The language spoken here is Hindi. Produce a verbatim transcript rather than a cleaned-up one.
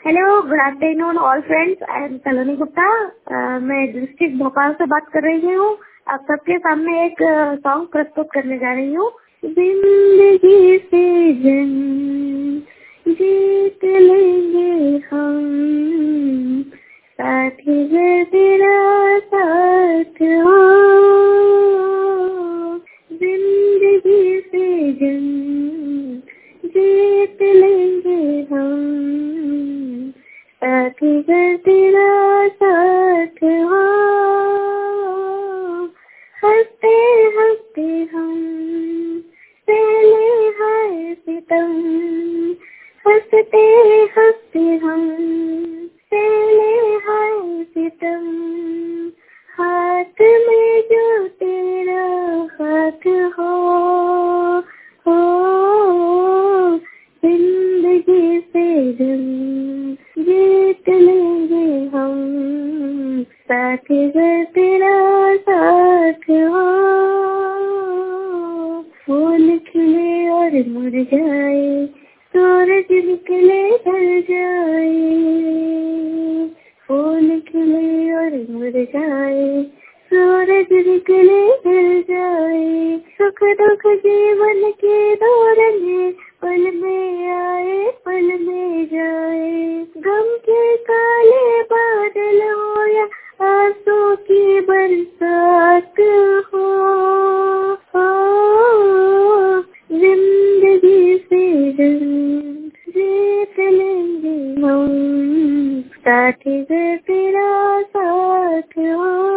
Hello, good afternoon all friends. I am Saloni Gupta. मैं डिस्ट्रिक्ट भोपाल से बात कर रही हूँ। आप सबके सामने एक सॉन्ग प्रस्तुत करने जा रही हूँ। जिंदगी से जंग जीत लेंगे हम, साथी है तेरा साथ हो। जिंदगी से जंग जीत लेंगे हम, साथी है तेरा साथ हो। हंसते हंसते हम पहले हाय सितम, हंसते हंसते हम पहले हाय सितम। हाथ में जो तेरा हाथ हो, हो जिंदगी से जंग जीत लेंगे हम, साथ है तेरा साथ हो। फूल खिले और मुरझाए, सूरज निकले ढल जाए। फूल खिले और मुरझाए, सूरज निकले ढल जाए। सुख दुख जीवन के दौर में